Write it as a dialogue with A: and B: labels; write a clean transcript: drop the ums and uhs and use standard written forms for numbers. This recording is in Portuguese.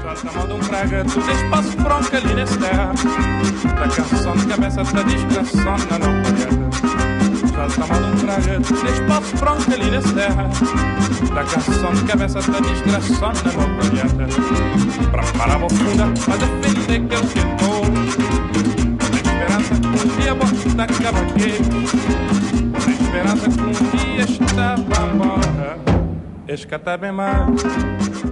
A: Salta mal de um praga, tudo espaço bronca ali nessa terra. Da canção de cabeça da desgração na não colheta. Salta mal de um praga, tudo espaço bronca ali nessa terra. Da canção de cabeça da desgração na não colheta. Para parar a funda, a defender que eu tentou. Na esperança que um dia vou estar cavaqueiro. Na esperança que um dia estava embora. Escata bem mais.